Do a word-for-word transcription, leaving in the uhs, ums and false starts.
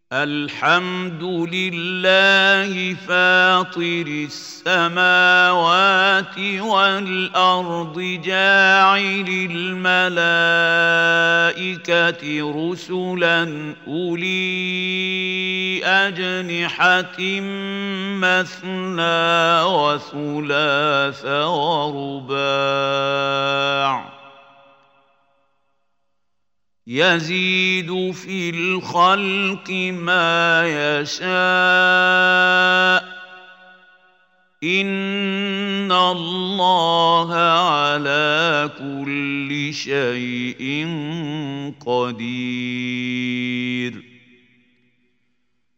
الحمد لله فاطر السماوات والأرض جاعل الملائكة رسلا أولي أجنحة مثنى وثلاث ورباع يزيد في الخلق ما يشاء إن الله على كل شيء قدير